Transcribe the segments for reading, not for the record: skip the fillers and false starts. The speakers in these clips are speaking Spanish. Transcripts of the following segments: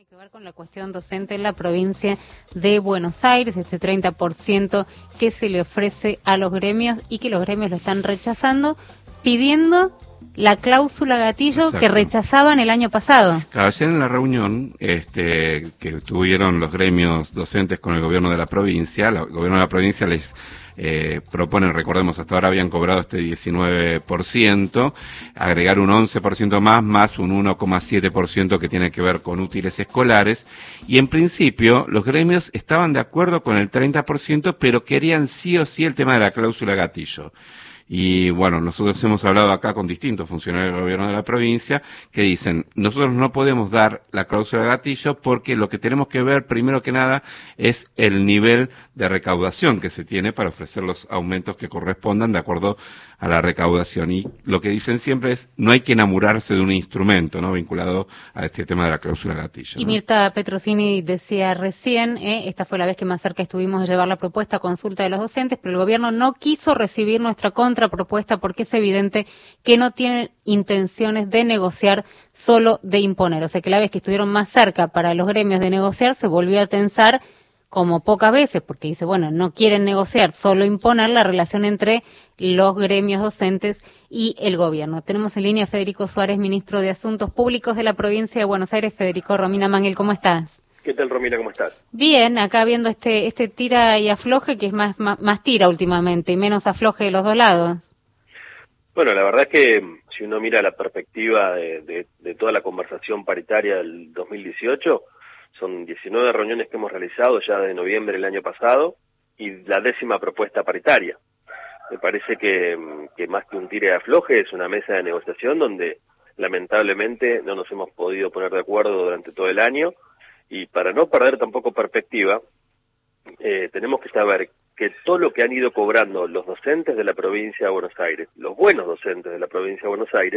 tiene que ver con la cuestión docente en la provincia de Buenos Aires, este 30% que se le ofrece a los gremios y que los gremios lo están rechazando, pidiendo la cláusula gatillo. Exacto. Que rechazaban el año pasado. Claro, ayer en la reunión que tuvieron los gremios docentes con el gobierno de la provincia, el gobierno de la provincia les proponen, recordemos, hasta ahora habían cobrado este 19%, agregar un 11% más un 1,7% que tiene que ver con útiles escolares, y en principio los gremios estaban de acuerdo con el 30%, pero querían sí o sí el tema de la cláusula gatillo. Y bueno, nosotros hemos hablado acá con distintos funcionarios del gobierno de la provincia que dicen, nosotros no podemos dar la cláusula gatillo porque lo que tenemos que ver primero que nada es el nivel de recaudación que se tiene para ofrecer los aumentos que correspondan de acuerdo a la recaudación. Y lo que dicen siempre es, no hay que enamorarse de un instrumento, ¿no?, vinculado a este tema de la cláusula gatillo, ¿no? Y Mirta Petrosini decía recién, esta fue la vez que más cerca estuvimos de llevar la propuesta a consulta de los docentes, pero el gobierno no quiso recibir nuestra contrapropuesta porque es evidente que no tienen intenciones de negociar, solo de imponer. O sea que la vez que estuvieron más cerca para los gremios de negociar, se volvió a tensar como pocas veces, porque dice, bueno, no quieren negociar, solo imponer la relación entre los gremios docentes y el gobierno. Tenemos en línea a Federico Suárez, ministro de Asuntos Públicos de la provincia de Buenos Aires. Federico, Romina Mangel, ¿cómo estás? ¿Qué tal, Romina? ¿Cómo estás? Bien, acá viendo este tira y afloje, que es más tira últimamente y menos afloje de los dos lados. Bueno, la verdad es que si uno mira la perspectiva de toda la conversación paritaria del 2018, son 19 reuniones que hemos realizado ya de noviembre del año pasado y la 10ª propuesta paritaria. Me parece que más que un tire y afloje es una mesa de negociación donde lamentablemente no nos hemos podido poner de acuerdo durante todo el año, y para no perder tampoco perspectiva, tenemos que saber que todo lo que han ido cobrando los docentes de la provincia de Buenos Aires, los buenos docentes de la provincia de Buenos Aires,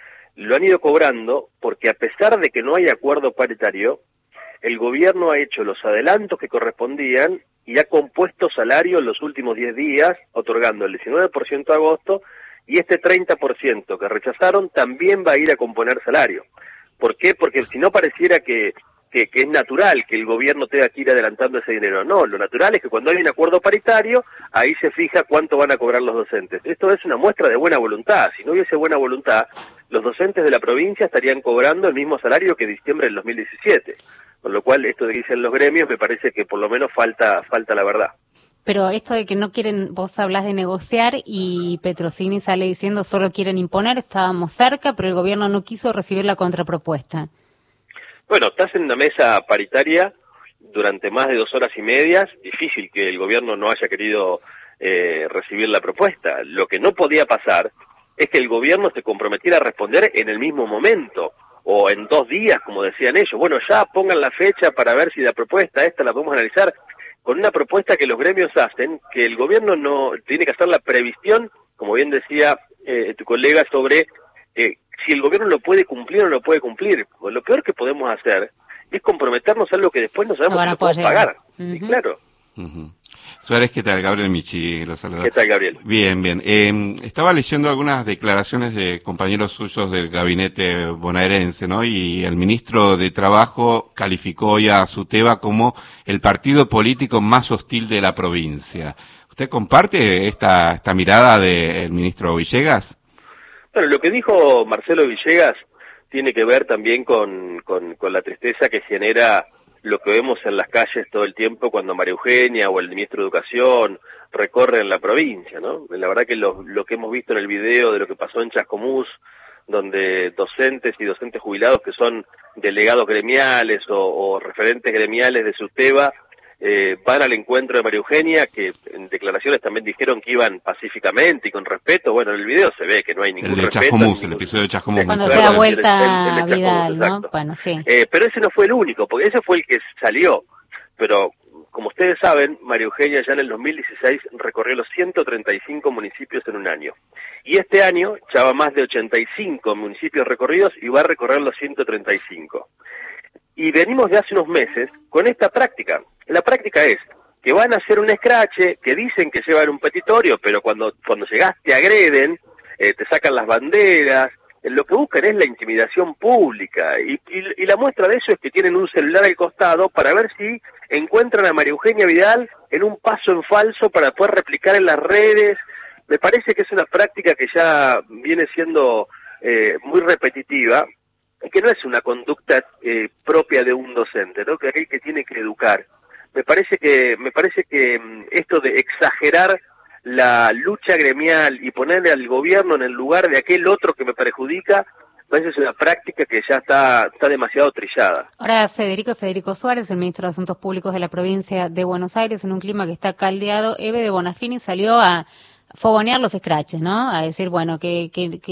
lo han ido cobrando porque a pesar de que no hay acuerdo paritario, el gobierno ha hecho los adelantos que correspondían y ha compuesto salario en los últimos 10 días, otorgando el 19% de agosto, y este 30% que rechazaron también va a ir a componer salario. ¿Por qué? Porque si no pareciera que es natural que el gobierno tenga que ir adelantando ese dinero. No, lo natural es que cuando hay un acuerdo paritario, ahí se fija cuánto van a cobrar los docentes. Esto es una muestra de buena voluntad. Si no hubiese buena voluntad, los docentes de la provincia estarían cobrando el mismo salario que diciembre del 2017. Con lo cual, esto de que dicen los gremios, me parece que por lo menos falta la verdad. Pero esto de que no quieren, vos hablás de negociar y Petrosini sale diciendo solo quieren imponer, estábamos cerca, pero el gobierno no quiso recibir la contrapropuesta. Bueno, estás en una mesa paritaria durante más de 2 horas y media, difícil que el gobierno no haya querido recibir la propuesta. Lo que no podía pasar es que el gobierno se comprometiera a responder en el mismo momento, o en 2 días, como decían ellos. Bueno, ya pongan la fecha para ver si la propuesta esta la podemos analizar, con una propuesta que los gremios hacen, que el gobierno no tiene que hacer la previsión, como bien decía tu colega, sobre si el gobierno lo puede cumplir o no lo puede cumplir. Lo peor que podemos hacer es comprometernos a algo que después no sabemos si lo podemos pagar. Y claro. Suárez, ¿qué tal? Gabriel Michi, los saluda. ¿Qué tal, Gabriel? Bien. Estaba leyendo algunas declaraciones de compañeros suyos del gabinete bonaerense, ¿no? Y el ministro de Trabajo calificó hoy a SUTEBA como el partido político más hostil de la provincia. ¿Usted comparte esta mirada del ministro Villegas? Bueno, lo que dijo Marcelo Villegas tiene que ver también con la tristeza que genera lo que vemos en las calles todo el tiempo cuando María Eugenia o el ministro de Educación recorren la provincia, ¿no? La verdad que lo que hemos visto en el video de lo que pasó en Chascomús, donde docentes y docentes jubilados que son delegados gremiales o referentes gremiales de SUTEBA van al encuentro de María Eugenia, que en declaraciones también dijeron que iban pacíficamente y con respeto. Bueno, en el video se ve que no hay ningún respeto. Chascomús, el episodio de Chascomús. Cuando se da vuelta el Vidal, ¿no? Bueno, sí. Pero ese no fue el único, porque ese fue el que salió. Pero, como ustedes saben, María Eugenia ya en el 2016 recorrió los 135 municipios en un año. Y este año ya va más de 85 municipios recorridos y va a recorrer los 135. Y venimos de hace unos meses con esta práctica. La práctica es que van a hacer un escrache, que dicen que llevan un petitorio, pero cuando llegás te agreden, te sacan las banderas, lo que buscan es la intimidación pública, y la muestra de eso es que tienen un celular al costado para ver si encuentran a María Eugenia Vidal en un paso en falso para poder replicar en las redes. Me parece que es una práctica que ya viene siendo muy repetitiva, y que no es una conducta propia de un docente, ¿no? Que aquel que tiene que educar. Me parece que esto de exagerar la lucha gremial y ponerle al gobierno en el lugar de aquel otro que me perjudica, parece es una práctica que ya está demasiado trillada. Ahora Federico Suárez, el ministro de Asuntos Públicos de la provincia de Buenos Aires, en un clima que está caldeado, Eve de Bonafini salió a fogonear los scratches, ¿no? A decir, bueno, que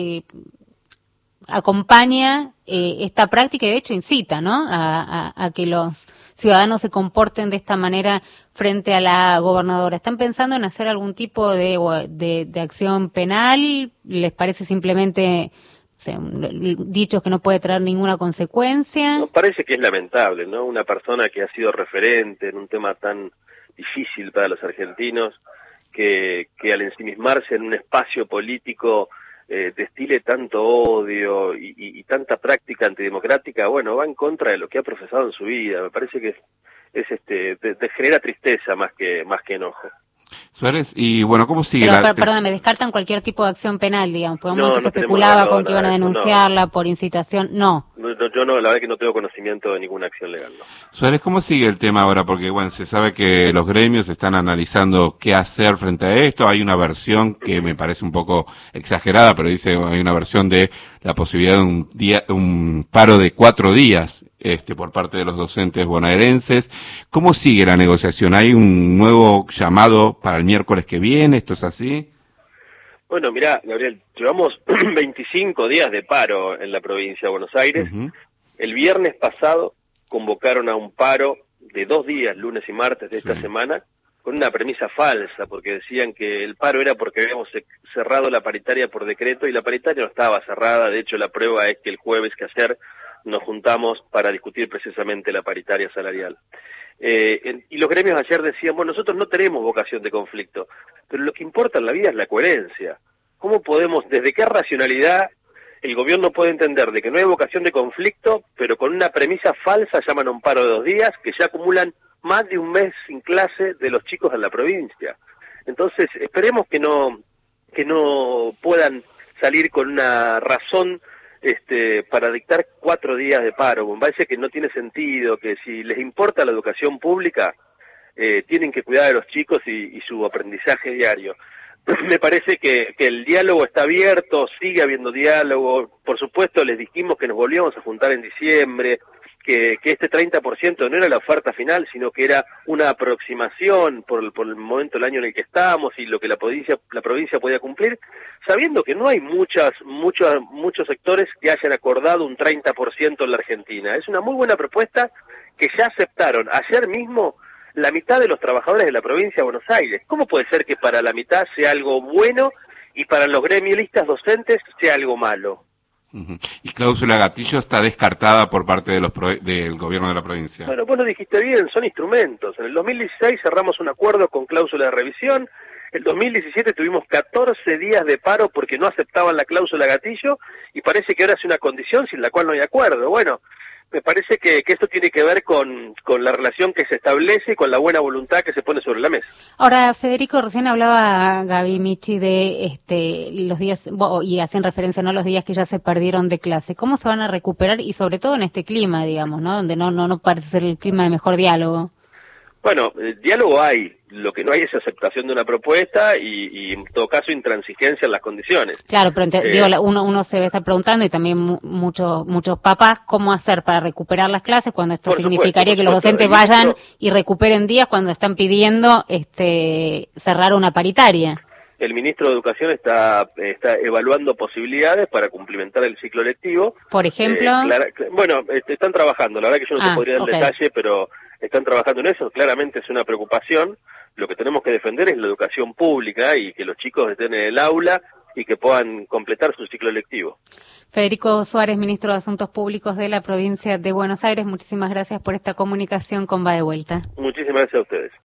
acompaña esta práctica y de hecho incita, ¿no? A que los ciudadanos se comporten de esta manera frente a la gobernadora. ¿Están pensando en hacer algún tipo de acción penal? ¿Les parece simplemente dichos que no puede traer ninguna consecuencia? Nos parece que es lamentable, ¿no? Una persona que ha sido referente en un tema tan difícil para los argentinos, que al ensimismarse en un espacio político destile tanto odio y tanta práctica antidemocrática, bueno, va en contra de lo que ha profesado en su vida. Me parece que te genera tristeza más que enojo. Suárez, y bueno, ¿cómo sigue Perdón, me descartan cualquier tipo de acción penal, digamos, por un momento se especulaba con que iban a denunciarla por incitación, no. Yo no, la verdad que no tengo conocimiento de ninguna acción legal, no. Suárez, ¿cómo sigue el tema ahora? Porque, bueno, se sabe que los gremios están analizando qué hacer frente a esto. Hay una versión que me parece un poco exagerada, pero dice, hay una versión de la posibilidad de un paro de 4 días, por parte de los docentes bonaerenses. ¿Cómo sigue la negociación? ¿Hay un nuevo llamado para el miércoles que viene? ¿Esto es así? Bueno, mirá, Gabriel, llevamos 25 días de paro en la provincia de Buenos Aires. Uh-huh. El viernes pasado convocaron a un paro de 2 días, lunes y martes de esta semana, con una premisa falsa, porque decían que el paro era porque habíamos cerrado la paritaria por decreto, y la paritaria no estaba cerrada. De hecho, la prueba es que el jueves que ayer nos juntamos para discutir precisamente la paritaria salarial. Y los gremios ayer decían, bueno, nosotros no tenemos vocación de conflicto, pero lo que importa en la vida es la coherencia. ¿Cómo podemos, desde qué racionalidad el gobierno puede entender de que no hay vocación de conflicto, pero con una premisa falsa llaman a un paro de 2 días, que ya acumulan más de un mes sin clase de los chicos en la provincia? Entonces, esperemos que no puedan salir con una razón para dictar 4 días de paro. Me parece que no tiene sentido, que si les importa la educación pública, tienen que cuidar de los chicos y su aprendizaje diario. Me parece que el diálogo está abierto, sigue habiendo diálogo. Por supuesto, les dijimos que nos volvíamos a juntar en diciembre, que este 30% no era la oferta final, sino que era una aproximación por el momento del año en el que estamos y lo que la provincia podía cumplir, sabiendo que no hay muchos sectores que hayan acordado un 30% en la Argentina. Es una muy buena propuesta que ya aceptaron ayer mismo la mitad de los trabajadores de la provincia de Buenos Aires. ¿Cómo puede ser que para la mitad sea algo bueno y para los gremialistas docentes sea algo malo? Uh-huh. Y cláusula gatillo está descartada por parte del gobierno de la provincia. Bueno, vos lo dijiste bien, son instrumentos. En el 2016 cerramos un acuerdo con cláusula de revisión. El 2017 tuvimos 14 días de paro porque no aceptaban la cláusula gatillo, y parece que ahora es una condición sin la cual no hay acuerdo. Bueno, me parece que esto tiene que ver con la relación que se establece y con la buena voluntad que se pone sobre la mesa. Ahora, Federico, recién hablaba Gaby Michi de los días, y hacen referencia, ¿no?, los días que ya se perdieron de clase. ¿Cómo se van a recuperar? Y sobre todo en este clima, digamos, ¿no?, donde no parece ser el clima de mejor diálogo. Bueno, diálogo hay, lo que no hay es aceptación de una propuesta y en todo caso intransigencia en las condiciones. Claro, pero digo, uno se está preguntando, y también muchos papás, ¿cómo hacer para recuperar las clases cuando esto significaría que los docentes vayan y recuperen días cuando están pidiendo cerrar una paritaria? El ministro de Educación está evaluando posibilidades para cumplimentar el ciclo lectivo. Por ejemplo. Bueno, están trabajando, la verdad que yo no te podría dar detalle, pero están trabajando en eso. Claramente es una preocupación. Lo que tenemos que defender es la educación pública y que los chicos estén en el aula y que puedan completar su ciclo lectivo. Federico Suárez, ministro de Asuntos Públicos de la provincia de Buenos Aires, muchísimas gracias por esta comunicación con Va de Vuelta. Muchísimas gracias a ustedes.